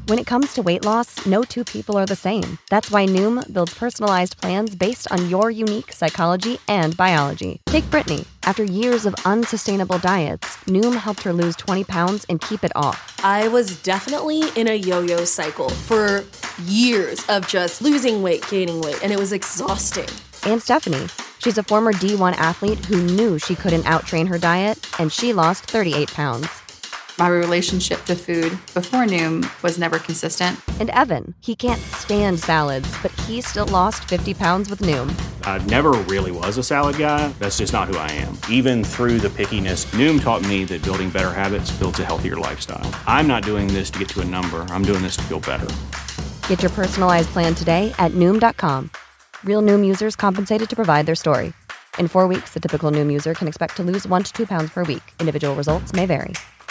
When it comes to weight loss, no two people are the same. That's why Noom builds personalized plans based on your unique psychology and biology. Take Brittany. After years of unsustainable diets, Noom helped her lose 20 pounds and keep it off. I was definitely in a yo-yo cycle for years of just losing weight, gaining weight, and it was exhausting. And Stephanie. She's a former D1 athlete who knew she couldn't outtrain her diet, and she lost 38 pounds. My relationship to food before Noom was never consistent. And Evan, he can't stand salads, but he still lost 50 pounds with Noom. I never really was a salad guy. That's just not who I am. Even through the pickiness, Noom taught me that building better habits builds a healthier lifestyle. I'm not doing this to get to a number. I'm doing this to feel better. Get your personalized plan today at Noom.com. Real Noom users compensated to provide their story. In 4 weeks, the typical Noom user can expect to lose 1 to 2 pounds per week. Individual results may vary.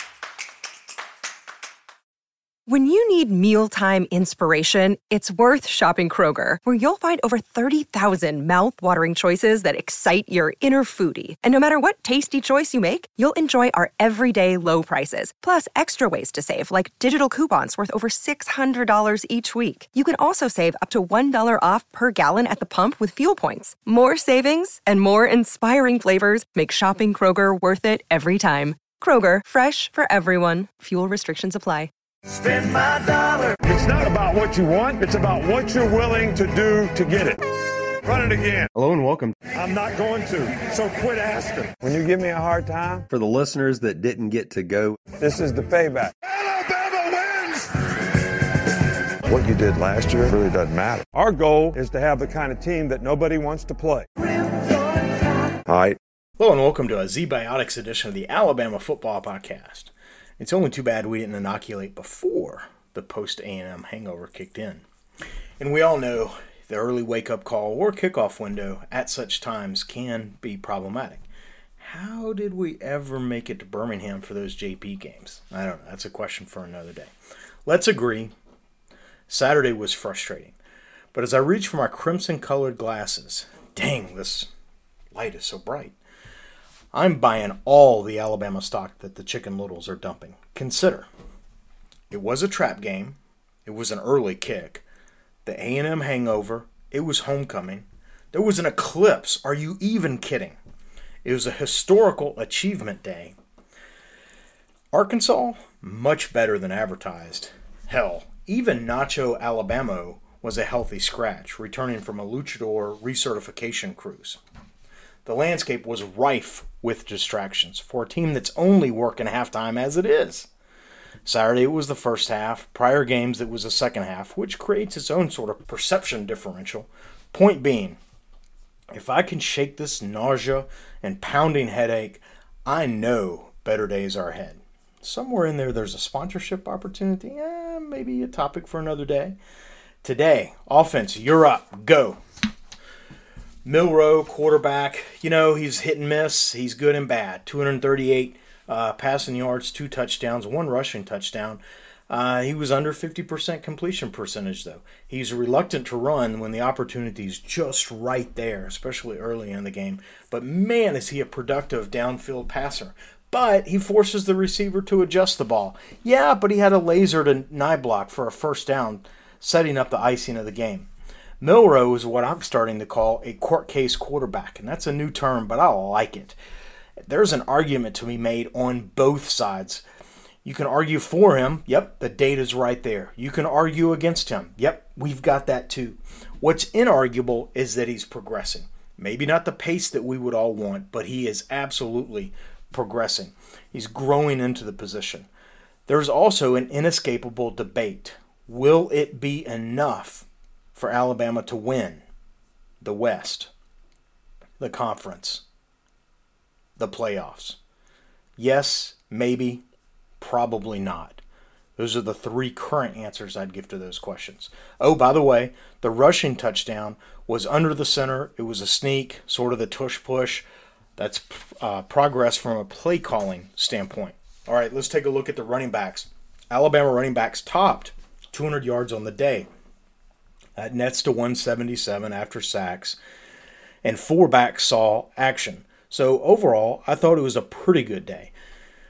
When you need mealtime inspiration, it's worth shopping Kroger, where you'll find over 30,000 mouth-watering choices that excite your inner foodie. And no matter what tasty choice you make, you'll enjoy our everyday low prices, plus extra ways to save, like digital coupons worth over $600 each week. You can also save up to $1 off per gallon at the pump with fuel points. More savings and more inspiring flavors make shopping Kroger worth it every time. Kroger, fresh for everyone. Fuel restrictions apply. Spend my dollar. It's not about what you want. It's about what you're willing to do to get it. Run it again. Hello and welcome. I'm not going to, so quit asking. When you give me a hard time. For the listeners that didn't get to go. This is the payback. Alabama wins! What you did last year really doesn't matter. Our goal is to have the kind of team that nobody wants to play. All right. Hello and welcome to a Z-Biotics edition of the Alabama Football Podcast. It's only too bad we didn't inoculate before the post-A&M hangover kicked in. And we all know the early wake-up call or kickoff window at such times can be problematic. How did we ever make it to Birmingham for those JP games? I don't know. That's a question for another day. Let's agree, Saturday was frustrating. But as I reach for my crimson-colored glasses, dang, this light is so bright. I'm buying all the Alabama stock that the Chicken Littles are dumping. Consider, it was a trap game. It was an early kick. The A&M hangover. It was homecoming. There was an eclipse. Are you even kidding? It was a historical achievement day. Arkansas, much better than advertised. Hell, even Nacho Alabama was a healthy scratch, returning from a luchador recertification cruise. The landscape was rife with distractions for a team that's only working halftime as it is. Saturday was the first half. Prior games it was the second half, which creates its own sort of perception differential. Point being, if I can shake this nausea and pounding headache, I know better days are ahead. Somewhere in there there's a sponsorship opportunity. Maybe a topic for another day. Today, offense, you're up. Go. Milroe, quarterback, he's hit and miss. He's good and bad. 238 passing yards, 2 touchdowns, 1 rushing touchdown. He was under 50% completion percentage, though. He's reluctant to run when the opportunity's just right there, especially early in the game. But man, is he a productive downfield passer. But he forces the receiver to adjust the ball. Yeah, but he had a laser to nigh block for a first down, setting up the icing of the game. Milroe is what I'm starting to call a court case quarterback, and that's a new term, but I like it. There's an argument to be made on both sides. You can argue for him. Yep, the data's right there. You can argue against him. Yep, we've got that too. What's inarguable is that he's progressing. Maybe not the pace that we would all want, but he is absolutely progressing. He's growing into the position. There's also an inescapable debate. Will it be enough for Alabama to win the West, the conference, the playoffs? Yes, maybe, probably not. Those are the 3 current answers I'd give to those questions. Oh, by the way, the rushing touchdown was under the center. It was a sneak, sort of the tush-push. That's progress from a play calling standpoint. All right, let's take a look at the running backs. Alabama running backs topped 200 yards on the day. That nets to 177 after sacks, and 4 backs saw action. So overall, I thought it was a pretty good day.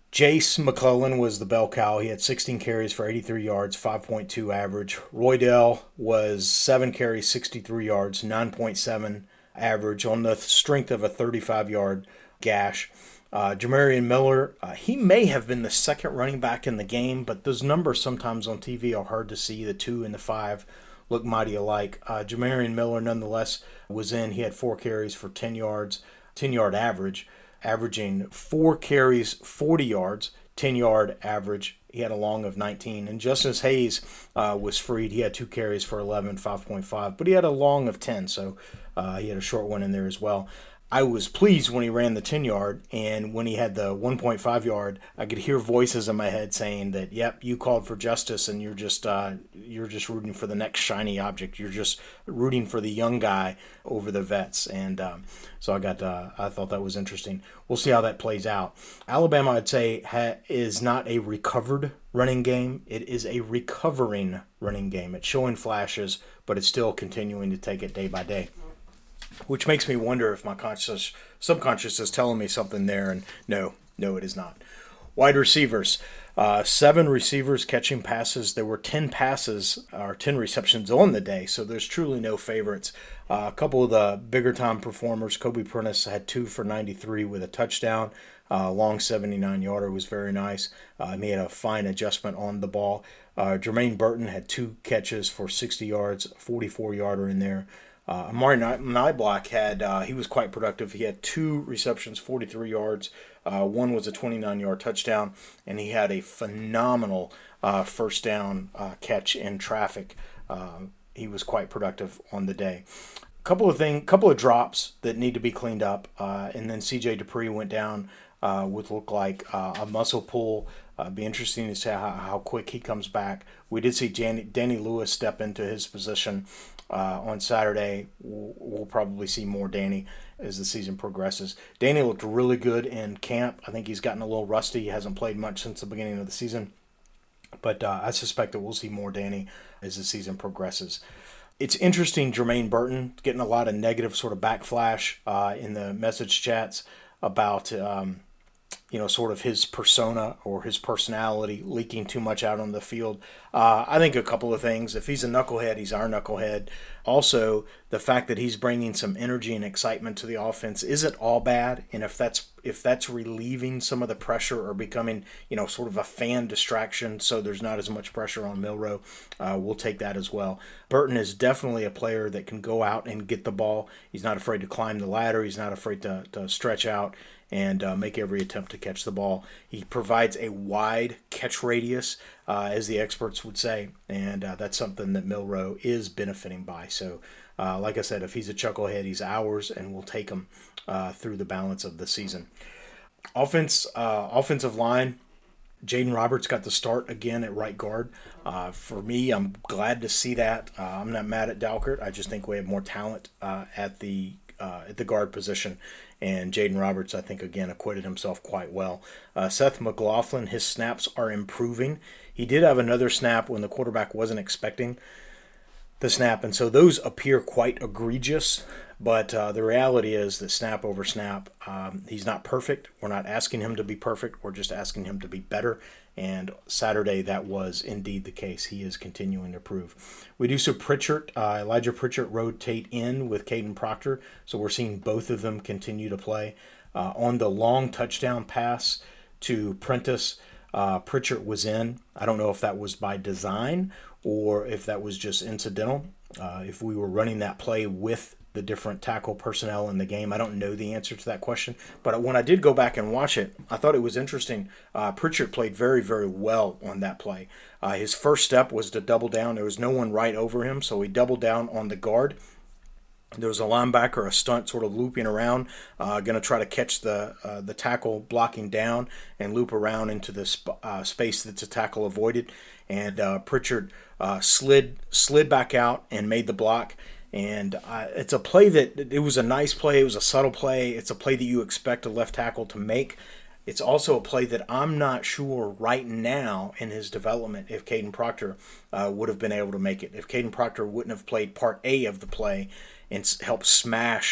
Jace McClellan was the bell cow. He had 16 carries for 83 yards, 5.2 average. Roydell was 7 carries, 63 yards, 9.7 average on the strength of a 35-yard gash. Jamarian Miller, he may have been the second running back in the game, but those numbers sometimes on TV are hard to see. The 2 and the 5 look mighty alike. Jamarian Miller, nonetheless, was in. He had 4 carries for 10 yards, 10-yard average, averaging 4 carries, 40 yards, 10-yard average. He had a long of 19. And Justice Hayes was freed. He had 2 carries for 11, 5.5, but he had a long of 10, so he had a short one in there as well. I was pleased when he ran the 10-yard, and when he had the 1.5-yard, I could hear voices in my head saying that, "Yep, you called for justice, and you're just rooting for the next shiny object. You're just rooting for the young guy over the vets." And so I thought that was interesting. We'll see how that plays out. Alabama, I'd say, is not a recovered running game. It is a recovering running game. It's showing flashes, but it's still continuing to take it day by day, which makes me wonder if my subconscious is telling me something there, and no, it is not. Wide receivers, 7 receivers catching passes. There were 10 passes or 10 receptions on the day, so there's truly no favorites. A couple of the bigger time performers, Kobe Prentice had 2 for 93 with a touchdown. Long 79-yarder was very nice. He had a fine adjustment on the ball. Jermaine Burton had 2 catches for 60 yards, 44-yarder in there. Amari Niblack he was quite productive. He had 2 receptions, 43 yards. One was a 29-yard touchdown, and he had a phenomenal first down catch in traffic. He was quite productive on the day. Couple of drops that need to be cleaned up, and then C.J. Dupree went down with look like a muscle pull. Be interesting to see how quick he comes back. We did see Danny Lewis step into his position on Saturday. We'll probably see more Danny as the season progresses. Danny looked really good in camp. I think he's gotten a little rusty. He hasn't played much since the beginning of the season. But I suspect that we'll see more Danny as the season progresses. It's interesting, Jermaine Burton getting a lot of negative sort of backflash in the message chats about sort of his persona or his personality leaking too much out on the field. I think a couple of things. If he's a knucklehead, he's our knucklehead. Also, the fact that he's bringing some energy and excitement to the offense isn't all bad. And if that's relieving some of the pressure or becoming, sort of a fan distraction, so there's not as much pressure on Milroe, we'll take that as well. Burton is definitely a player that can go out and get the ball. He's not afraid to climb the ladder. He's not afraid to stretch out and make every attempt to catch the ball. He provides a wide catch radius, as the experts would say, and that's something that Milroe is benefiting by. So, like I said, if he's a chucklehead, he's ours, and we'll take him through the balance of the season. Offensive line, Jaden Roberts got the start again at right guard. For me, I'm glad to see that. I'm not mad at Dalkert. I just think we have more talent at the guard position. And Jaden Roberts, I think, again, acquitted himself quite well. Seth McLaughlin, his snaps are improving. He did have another snap when the quarterback wasn't expecting the snap, and so those appear quite egregious. But the reality is that snap over snap, he's not perfect. We're not asking him to be perfect. We're just asking him to be better. And Saturday, that was indeed the case. He is continuing to improve. We do see Elijah Pritchard rotate in with Caden Proctor. So we're seeing both of them continue to play. On the long touchdown pass to Prentice, Pritchard was in. I don't know if that was by design or if that was just incidental. If we were running that play with the different tackle personnel in the game, I don't know the answer to that question. But when I did go back and watch it, I thought it was interesting. Pritchard played very, very well on that play. His first step was to double down. There was no one right over him, so he doubled down on the guard. There was a linebacker, a stunt sort of looping around, going to try to catch the tackle blocking down and loop around into the space that's a tackle avoided. And Pritchard slid back out and made the block. And it's a play it was a nice play. It was a subtle play. It's a play that you expect a left tackle to make. It's also a play that I'm not sure right now in his development if Caden Proctor would have been able to make it. If Caden Proctor wouldn't have played part A of the play and helped smash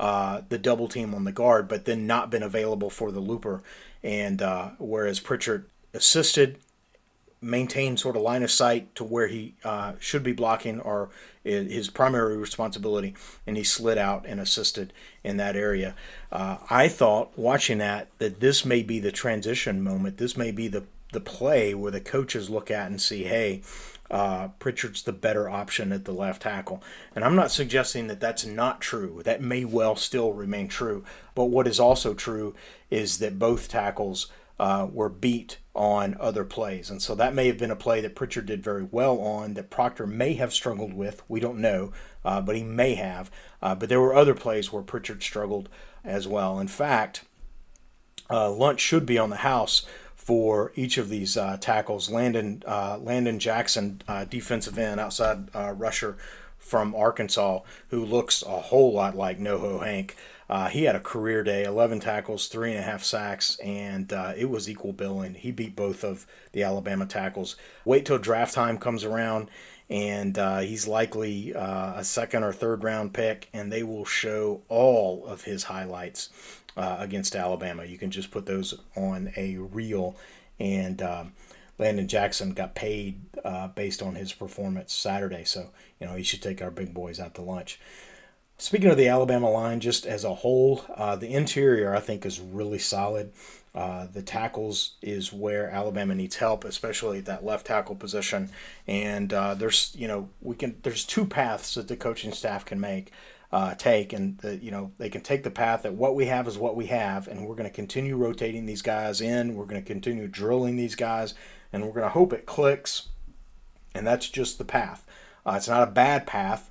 the double team on the guard, but then not been available for the looper. And whereas Pritchard assisted, maintained sort of line of sight to where he should be blocking or his primary responsibility, and he slid out and assisted in that area. I thought, watching that this may be the transition moment. This may be the play where the coaches look at and see, hey, Pritchard's the better option at the left tackle. And I'm not suggesting that that's not true. That may well still remain true. But what is also true is that both tackles were beat on other plays. And so that may have been a play that Pritchard did very well on, that Proctor may have struggled with. We don't know, but he may have. But there were other plays where Pritchard struggled as well. In fact, lunch should be on the house for each of these tackles. Landon Jackson, defensive end, outside rusher from Arkansas, who looks a whole lot like NoHo Hank. He had a career day, 11 tackles, 3.5 sacks, and it was equal billing. He beat both of the Alabama tackles. Wait till draft time comes around, and he's likely a second or third round pick, and they will show all of his highlights against Alabama. You can just put those on a reel, and Landon Jackson got paid based on his performance Saturday, so he should take our big boys out to lunch. Speaking of the Alabama line, just as a whole, the interior I think is really solid. The tackles is where Alabama needs help, especially at that left tackle position. And there's two paths that the coaching staff can take, and they can take the path that what we have is what we have, and we're going to continue rotating these guys in. We're going to continue drilling these guys, and we're going to hope it clicks. And that's just the path. It's not a bad path.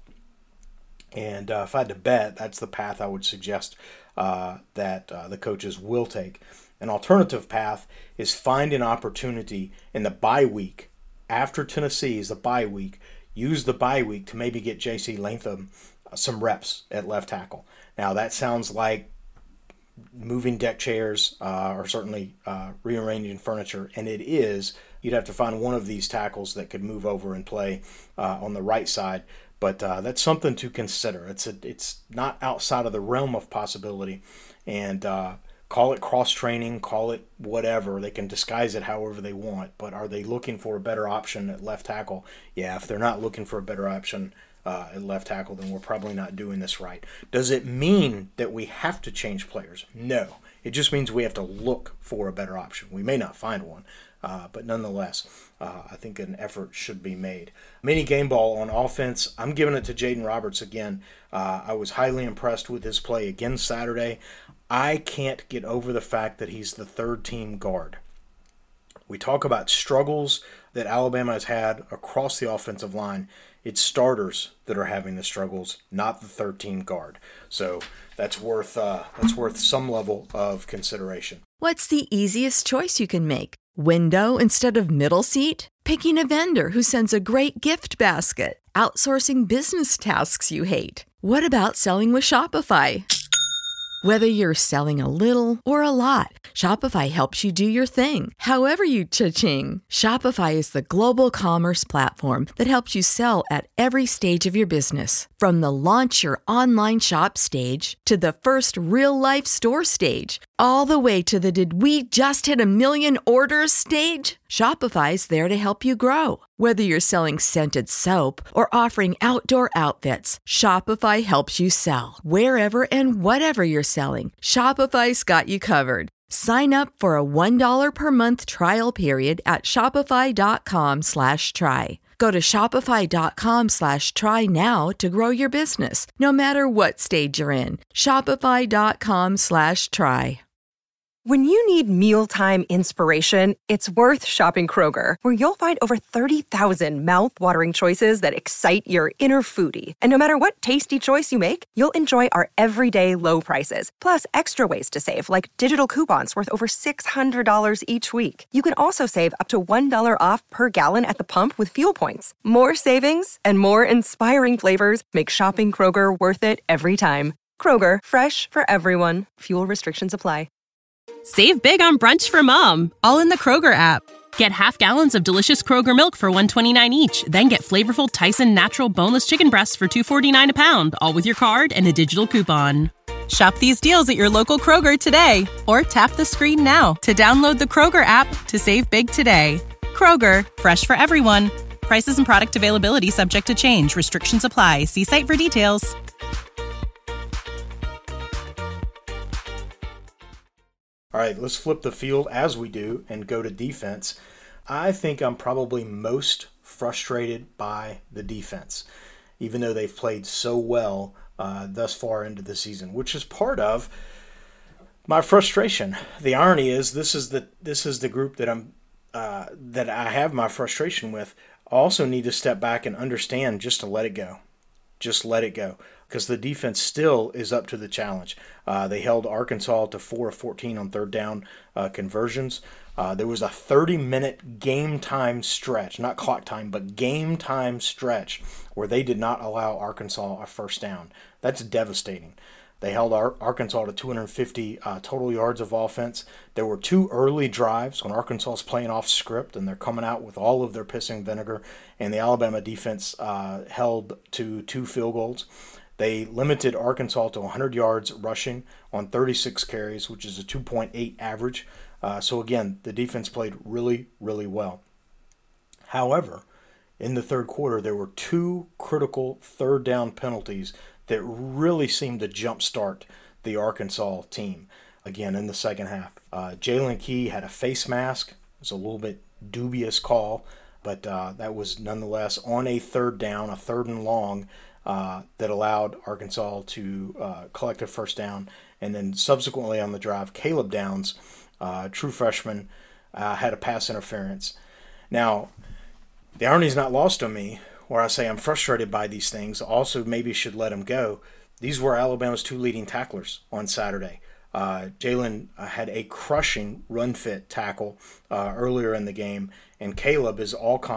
And if I had to bet, that's the path I would suggest that the coaches will take. An alternative path is find an opportunity in the bye week. After Tennessee is the bye week, use the bye week to maybe get J.C. Latham some reps at left tackle. Now, that sounds like moving deck chairs or certainly rearranging furniture, and it is. You'd have to find one of these tackles that could move over and play on the right side. But that's something to consider. It's not outside of the realm of possibility. And call it cross-training, call it whatever. They can disguise it however they want. But are they looking for a better option at left tackle? Yeah, if they're not looking for a better option at left tackle, then we're probably not doing this right. Does it mean that we have to change players? No. It just means we have to look for a better option. We may not find one. But nonetheless, I think an effort should be made. Mini game ball on offense, I'm giving it to Jaden Roberts again. I was highly impressed with his play again Saturday. I can't get over the fact that he's the third-team guard. We talk about struggles that Alabama has had across the offensive line. It's starters that are having the struggles, not the third-team guard. So that's worth some level of consideration. What's the easiest choice you can make? Window instead of middle seat? Picking a vendor who sends a great gift basket? Outsourcing business tasks you hate? What about selling with Shopify? Whether you're selling a little or a lot, Shopify helps you do your thing, however you cha-ching. Shopify is the global commerce platform that helps you sell at every stage of your business. From the launch your online shop stage to the first real-life store stage, all the way to the did we just hit 1 million orders stage. Shopify's there to help you grow. Whether you're selling scented soap or offering outdoor outfits, Shopify helps you sell. Wherever and whatever you're selling, Shopify's got you covered. Sign up for a $1 per month trial period at shopify.com/try. Go to shopify.com/try now to grow your business, no matter what stage you're in. Shopify.com/try. When you need mealtime inspiration, it's worth shopping Kroger, where you'll find over 30,000 mouth-watering choices that excite your inner foodie. And no matter what tasty choice you make, you'll enjoy our everyday low prices, plus extra ways to save, like digital coupons worth over $600 each week. You can also save up to $1 off per gallon at the pump with fuel points. More savings and more inspiring flavors make shopping Kroger worth it every time. Kroger, fresh for everyone. Fuel restrictions apply. Save big on brunch for mom, all in the Kroger app. Get half gallons of delicious Kroger milk for $1.29 each. Then get flavorful Tyson natural boneless chicken breasts for $2.49 a pound, all with your card and a digital coupon. Shop these deals at your local Kroger today, or tap the screen now to download the Kroger app to save big today. Kroger, fresh for everyone. Prices and product availability subject to change. Restrictions apply. See site for details. All right, let's flip the field as we do and go to defense. I think I'm probably most frustrated by the defense, even though they've played so well thus far into the season, which is part of my frustration. The irony is this is the group that I have my frustration with. I also need to step back and understand just to let it go. Just let it go. Because the defense still is up to the challenge. They held Arkansas to 4 of 14 on third down conversions. There was a 30-minute game time stretch, not clock time, but game time stretch, where they did not allow Arkansas a first down. That's devastating. They held Arkansas to 250 total yards of offense. There were 2 early drives when Arkansas is playing off script and they're coming out with all of their piss and vinegar, and the Alabama defense held to 2 field goals. They limited Arkansas to 100 yards rushing on 36 carries, which is a 2.8 average. So again, the defense played really, really well. However, in the third quarter, there were 2 critical third down penalties that really seemed to jumpstart the Arkansas team again in the second half. Jalen Key had a face mask. It was a little bit dubious call, but that was nonetheless on a third down, a third and long, that allowed Arkansas to collect a first down. And then subsequently on the drive, Caleb Downs, true freshman, had a pass interference. Now, the irony's not lost on me, where I say I'm frustrated by these things. Also, maybe should let him go. These were Alabama's 2 leading tacklers on Saturday. Jalen had a crushing run-fit tackle earlier in the game, and Caleb is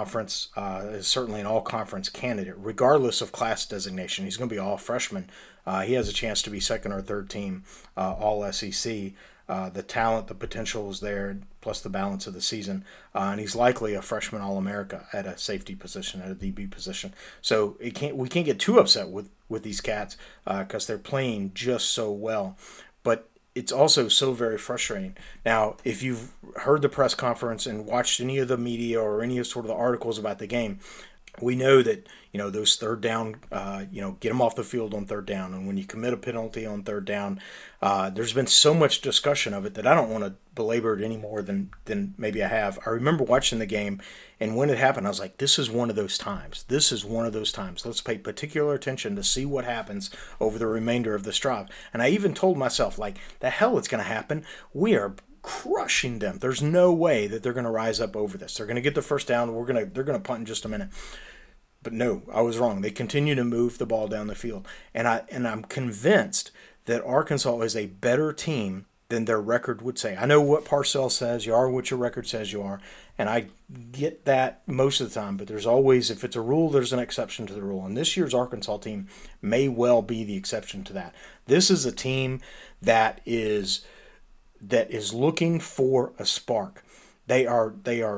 is certainly an all-conference candidate, regardless of class designation. He's going to be all freshman. He has a chance to be second or third team all SEC. The talent, the potential is there, plus the balance of the season. And he's likely a freshman All-America at a safety position, at a DB position. So we can't get too upset with these cats because they're playing just so well. But it's also so very frustrating. Now, if you've heard the press conference and watched any of the media or any of sort of the articles about the game, we know that, those third down, get them off the field on third down. And when you commit a penalty on third down, there's been so much discussion of it that I don't want to belabor it any more than maybe I have. I remember watching the game, and when it happened, I was like, this is one of those times. This is one of those times. Let's pay particular attention to see what happens over the remainder of this drive. And I even told myself, the hell it's going to happen. We are crushing them. There's no way that they're going to rise up over this. They're going to get the first down. They're going to punt in just a minute. But no, I was wrong. They continue to move the ball down the field. And I'm convinced that Arkansas is a better team than their record would say. I know what Parcells says, you are what your record says you are, and I get that most of the time, but there's always, if it's a rule, there's an exception to the rule. And this year's Arkansas team may well be the exception to that. This is a team that is looking for a spark. They are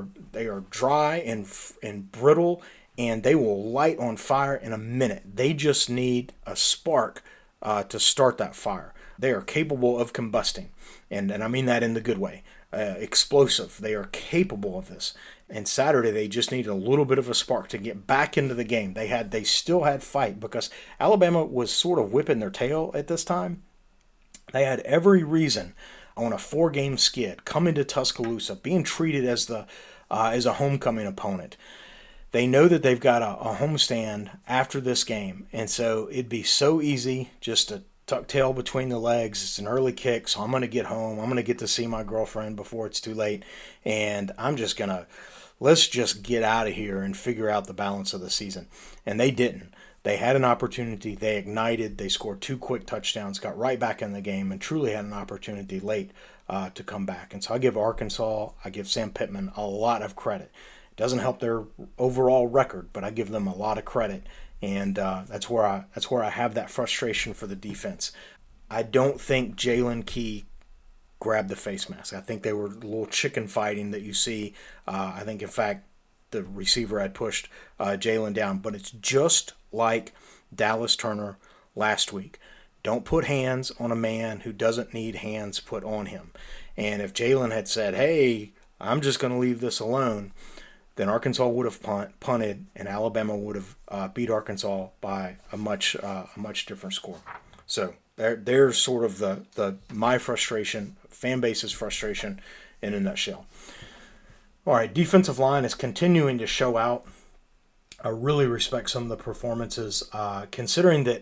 dry and brittle, and they will light on fire in a minute. They just need a spark to start that fire. They are capable of combusting, and I mean that in the good way. Explosive. They are capable of this. And Saturday, they just needed a little bit of a spark to get back into the game. They still had fight because Alabama was sort of whipping their tail at this time. They had every reason on a 4-game skid, coming to Tuscaloosa, being treated as a homecoming opponent. They know that they've got a homestand after this game, and so it'd be so easy just to tuck tail between the legs. It's an early kick, so I'm going to get home. I'm going to get to see my girlfriend before it's too late, and let's just get out of here and figure out the balance of the season. And they didn't. They had an opportunity. They ignited. They scored 2 quick touchdowns, got right back in the game, and truly had an opportunity late to come back. And so I give Arkansas, I give Sam Pittman a lot of credit. It doesn't help their overall record, but I give them a lot of credit. And that's where I have that frustration for the defense. I don't think Jalen Key grabbed the face mask. I think they were a little chicken fighting that you see. I think, in fact, the receiver had pushed Jalen down. But it's just like Dallas Turner last week. Don't put hands on a man who doesn't need hands put on him. And if Jalen had said, hey, I'm just going to leave this alone, then Arkansas would have punted, and Alabama would have beat Arkansas by a much different score. So there's sort of the my frustration, fan base's frustration in a nutshell. All right, defensive line is continuing to show out. I really respect some of the performances, considering that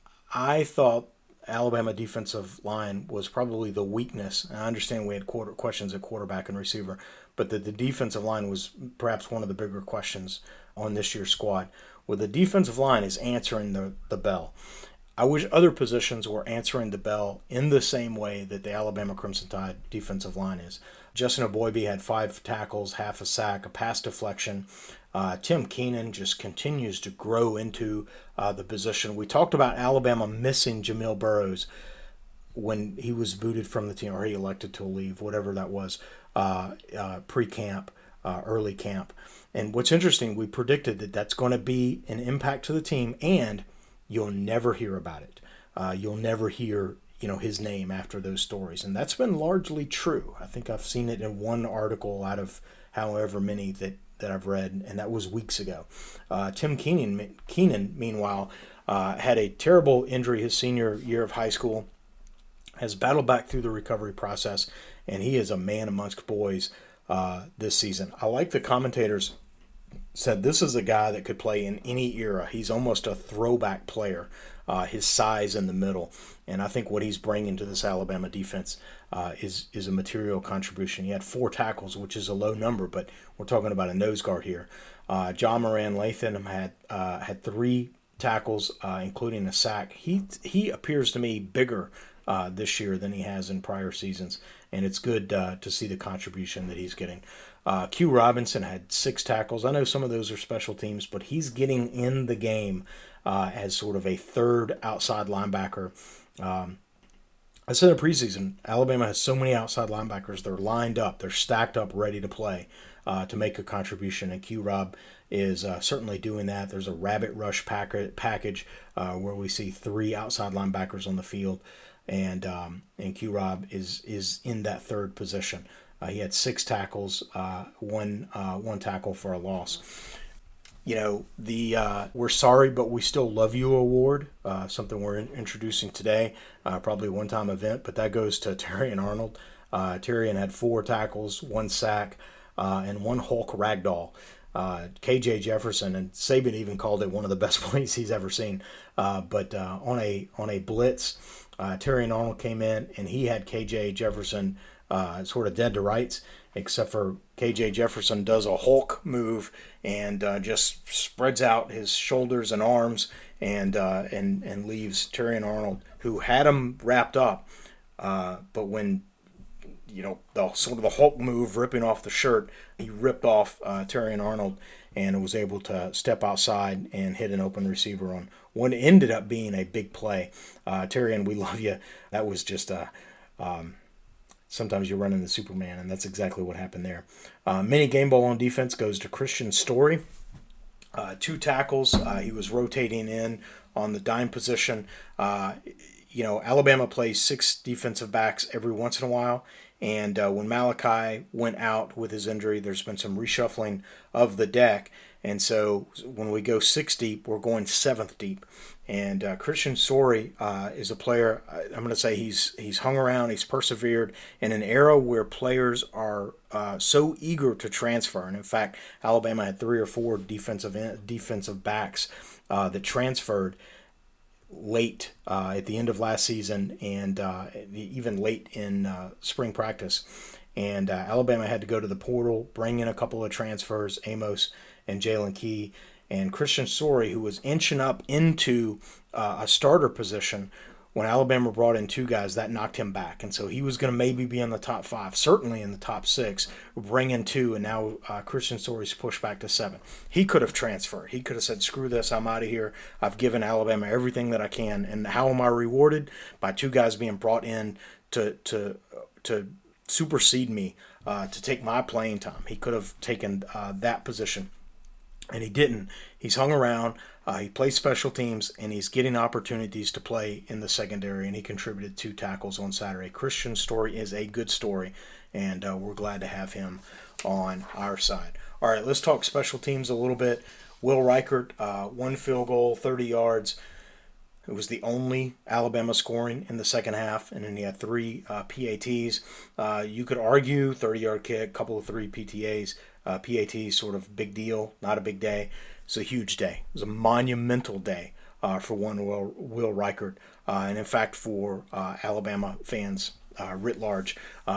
I thought Alabama defensive line was probably the weakness. And I understand we had questions at quarterback and receiver, but the defensive line was perhaps one of the bigger questions on this year's squad. Well, the defensive line is answering the bell. I wish other positions were answering the bell in the same way that the Alabama Crimson Tide defensive line is. Justin Eboigbe had 5 tackles, half a sack, a pass deflection. Tim Keenan just continues to grow into the position. We talked about Alabama missing Jamil Burroughs when he was booted from the team, or he elected to leave, whatever that was, pre-camp, early camp. And what's interesting, we predicted that that's going to be an impact to the team, and you'll never hear about it. You'll never hear his name after those stories. And that's been largely true. I think I've seen it in one article out of however many that I've read, and that was weeks ago. Tim Keenan, meanwhile, had a terrible injury his senior year of high school, has battled back through the recovery process, and he is a man amongst boys this season. I like the commentators said this is a guy that could play in any era. He's almost a throwback player, his size in the middle. And I think what he's bringing to this Alabama defense is a material contribution. He had 4 tackles, which is a low number, but we're talking about a nose guard here. John Moran Latham had 3 tackles, including a sack. He appears to me bigger this year than he has in prior seasons, and it's good to see the contribution that he's getting. Q Robinson had 6 tackles. I know some of those are special teams, but he's getting in the game as sort of a third outside linebacker. I said in preseason, Alabama has so many outside linebackers. They're lined up. They're stacked up, ready to play to make a contribution, and Q Rob is certainly doing that. There's a rabbit rush package where we see 3 outside linebackers on the field, and Q Rob is in that third position. He had 6 tackles, one tackle for a loss. The We're Sorry But We Still Love You award, something we're introducing today, probably a one-time event, but that goes to Terrion Arnold. Terrion had 4 tackles, 1 sack, and 1 Hulk ragdoll. KJ Jefferson, and Saban even called it one of the best plays he's ever seen. But on a blitz, Terrion Arnold came in, and he had KJ Jefferson sort of dead to rights, except for KJ Jefferson does a Hulk move and just spreads out his shoulders and arms and leaves Terrion Arnold, who had him wrapped up. But when the sort of the Hulk move, ripping off the shirt, he ripped off Terrion Arnold and was able to step outside and hit an open receiver on what ended up being a big play. Terrion, we love you. That was just sometimes you're running the Superman, and that's exactly what happened there. Mini game ball on defense goes to Christian Story. 2 tackles. He was rotating in on the dime position. Alabama plays 6 defensive backs every once in a while, and when Malachi went out with his injury, there's been some reshuffling of the deck, and so when we go 6 deep, we're going 7th deep. And Christian Story is a player, I'm going to say he's hung around, he's persevered in an era where players are so eager to transfer. And in fact, Alabama had 3 or 4 defensive backs that transferred late at the end of last season and even late in spring practice. And Alabama had to go to the portal, bring in a couple of transfers, Amos and Jalen Key. And Christian Story, who was inching up into a starter position, when Alabama brought in 2 guys, that knocked him back. And so he was going to maybe be in the top 5, certainly in the top 6, bring in 2, and now Christian Story's pushed back to 7. He could have transferred. He could have said, screw this, I'm out of here. I've given Alabama everything that I can. And how am I rewarded? By 2 guys being brought in to supersede me, to take my playing time. He could have taken that position. And he didn't. He's hung around. He plays special teams, and he's getting opportunities to play in the secondary, and he contributed 2 tackles on Saturday. Christian's story is a good story, and we're glad to have him on our side. All right, let's talk special teams a little bit. Will Reichert, 1 field goal, 30 yards. It was the only Alabama scoring in the second half, and then he had 3 PATs. You could argue 30-yard kick, couple of 3 PTAs. PATs, sort of big deal, not a big day. It's a huge day. It was a monumental day for one Will Reichert, and in fact for Alabama fans writ large.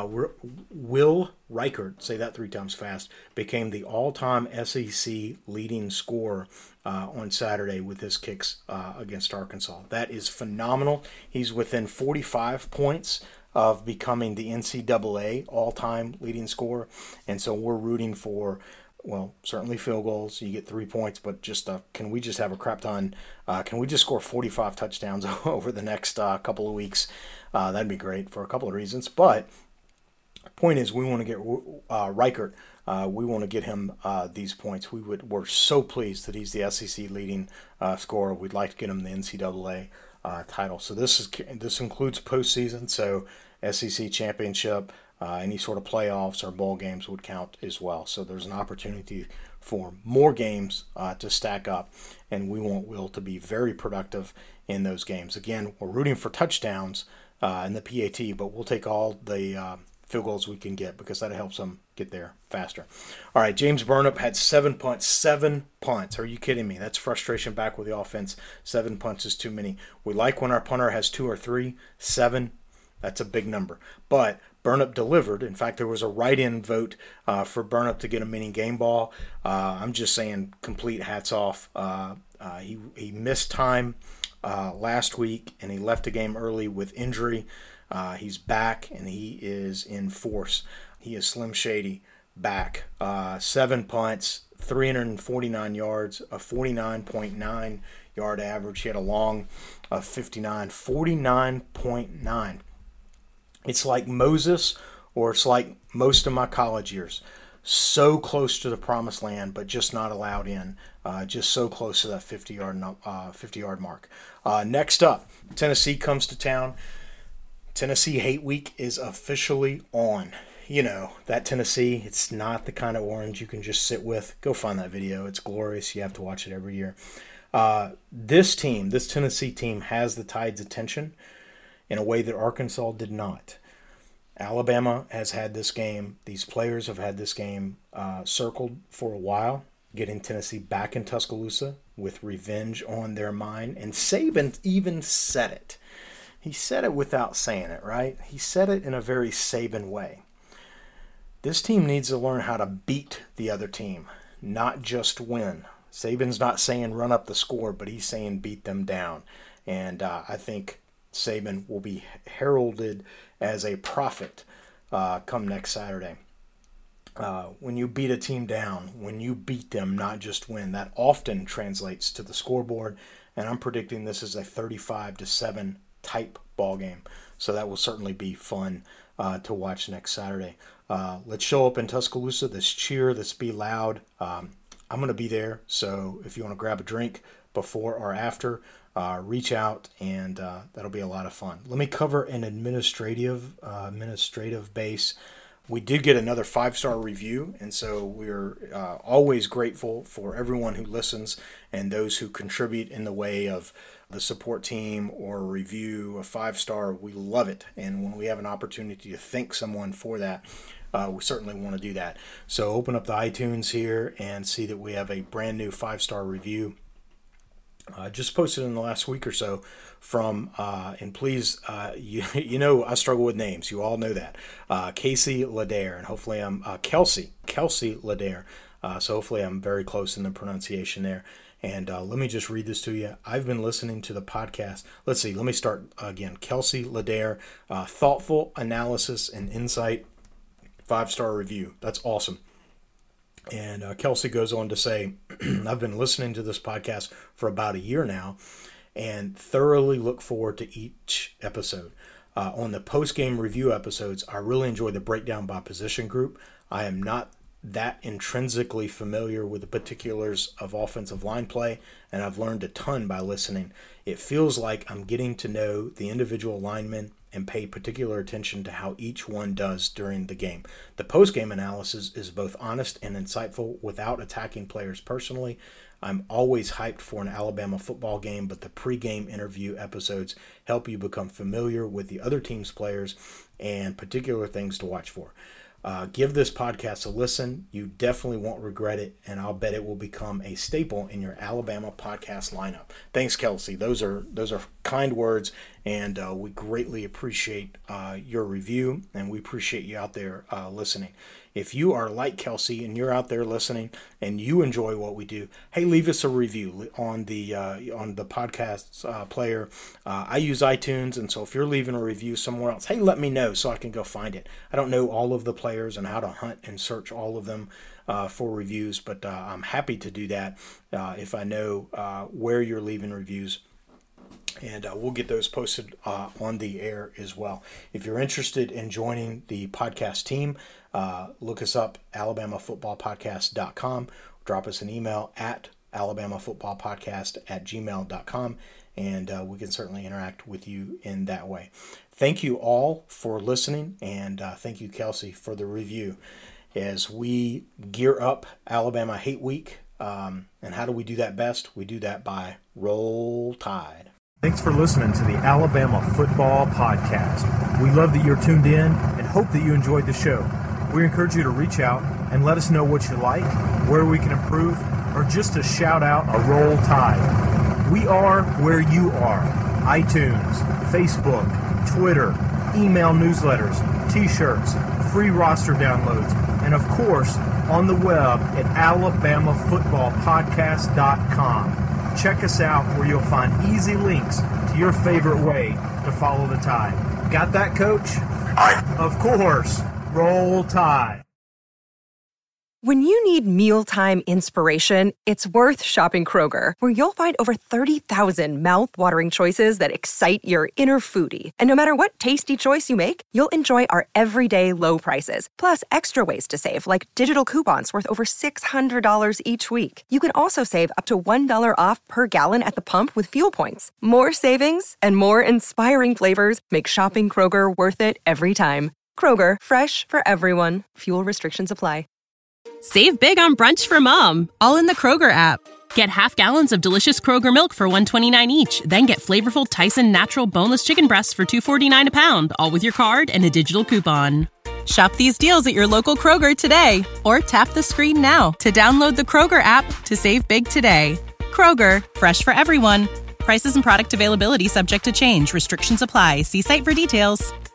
Will Reichert, say that 3 times fast, became the all-time SEC leading scorer on Saturday with his kicks against Arkansas. That is phenomenal. He's within 45 points of becoming the NCAA all-time leading scorer, and so we're rooting for, well, certainly field goals. You get 3 points, but just can we just have a crap ton? Can we just score 45 touchdowns over the next couple of weeks? That'd be great for a couple of reasons. But point is, we want to get Reichert. We want to get him these points. We're so pleased that he's the SEC leading scorer. We'd like to get him the NCAA title. So this includes postseason. So SEC championship. Any sort of playoffs or bowl games would count as well. So there's an opportunity for more games to stack up, and we want Will to be very productive in those games. Again, we're rooting for touchdowns in the PAT, but we'll take all the field goals we can get because that helps them get there faster. All right, James Burnip had 7 punts. 7 punts. Are you kidding me? That's frustration back with the offense. 7 punts is too many. We like when our punter has 2 or 3. 7, that's a big number. But Burnip delivered. In fact, there was a write-in vote for Burnip to get a mini game ball. I'm just saying, complete hats off. He missed time last week, and he left the game early with injury. He's back, and he is in force. He is Slim Shady back. 7 punts, 349 yards, a 49.9 yard average. He had a long 59, 49.9. It's like Moses, or it's like most of my college years. So close to the promised land, but just not allowed in. Just so close to that 50-yard mark. Next up, Tennessee comes to town. Tennessee Hate Week is officially on. You know, that Tennessee, it's not the kind of orange you can just sit with. Go find that video. It's glorious. You have to watch it every year. This Tennessee team has the Tide's attention in a way that Arkansas did not. Alabama has had this game. These players have had this game circled for a while, getting Tennessee back in Tuscaloosa with revenge on their mind. And Saban even said it. He said it without saying it, right? He said it in a very Saban way. This team needs to learn how to beat the other team, not just win. Saban's not saying run up the score, but he's saying beat them down. And I think Saban will be heralded as a prophet come next Saturday. When you beat a team down, when you beat them, not just win, that often translates to the scoreboard. And I'm predicting this is a 35-7 type ball game. So that will certainly be fun to watch next Saturday. Let's show up in Tuscaloosa. Let's cheer. Let's be loud. I'm going to be there. So if you want to grab a drink before or after, reach out, and that'll be a lot of fun. Let me cover an administrative base. We did get another 5-star review, and so we're always grateful for everyone who listens and those who contribute in the way of the support team or a review, a 5-star. We love it, and when we have an opportunity to thank someone for that, we certainly want to do that. So open up the iTunes here and see that we have a brand new 5-star review. Just posted in the last week or so from, and please, you know I struggle with names. You all know that. Casey Ledare, and hopefully I'm Kelsey Ledare. So hopefully I'm very close in the pronunciation there. And let me just read this to you. I've been listening to the podcast. Let's see. Let me start again. Kelsey Ledare, thoughtful analysis and insight, 5-star review. That's awesome. And Kelsey goes on to say, I've been listening to this podcast for about a year now and thoroughly look forward to each episode. On the post-game review episodes, I really enjoy the breakdown by position group. I am not that intrinsically familiar with the particulars of offensive line play, and I've learned a ton by listening. It feels like I'm getting to know the individual linemen and pay particular attention to how each one does during the game. The post-game analysis is both honest and insightful without attacking players personally. I'm always hyped for an Alabama football game, but the pre-game interview episodes help you become familiar with the other team's players and particular things to watch for. Give this podcast a listen. You definitely won't regret it, and I'll bet it will become a staple in your Alabama podcast lineup. Thanks, Kelsey. Those are kind words, and we greatly appreciate your review, and we appreciate you out there listening. If you are like Kelsey and you're out there listening and you enjoy what we do, hey, leave us a review on the podcast player. I use iTunes, and so if you're leaving a review somewhere else, hey, let me know so I can go find it. I don't know all of the players and how to hunt and search all of them for reviews, but I'm happy to do that if I know where you're leaving reviews. And we'll get those posted on the air as well. If you're interested in joining the podcast team, look us up, alabamafootballpodcast.com. Drop us an email at alabamafootballpodcast@gmail.com, and we can certainly interact with you in that way. Thank you all for listening, and thank you, Kelsey, for the review. As we gear up Alabama Hate Week, and how do we do that best? We do that by Roll Tide. Thanks for listening to the Alabama Football Podcast. We love that you're tuned in and hope that you enjoyed the show. We encourage you to reach out and let us know what you like, where we can improve, or just to shout out a Roll Tide. We are where you are. iTunes, Facebook, Twitter, email newsletters, t-shirts, free roster downloads, and of course, on the web at alabamafootballpodcast.com. Check us out where you'll find easy links to your favorite way to follow the Tide. Got that, Coach? Aye. Of course. Roll Tide. When you need mealtime inspiration, it's worth shopping Kroger, where you'll find over 30,000 mouth-watering choices that excite your inner foodie. And no matter what tasty choice you make, you'll enjoy our everyday low prices, plus extra ways to save, like digital coupons worth over $600 each week. You can also save up to $1 off per gallon at the pump with fuel points. More savings and more inspiring flavors make shopping Kroger worth it every time. Kroger, fresh for everyone. Fuel restrictions apply. Save big on brunch for mom, all in the Kroger app. Get half gallons of delicious Kroger milk for $1.29 each. Then get flavorful Tyson natural boneless chicken breasts for $2.49 a pound, all with your card and a digital coupon. Shop these deals at your local Kroger today, or tap the screen now to download the Kroger app to save big today. Kroger, fresh for everyone. Prices and product availability subject to change. Restrictions apply. See site for details.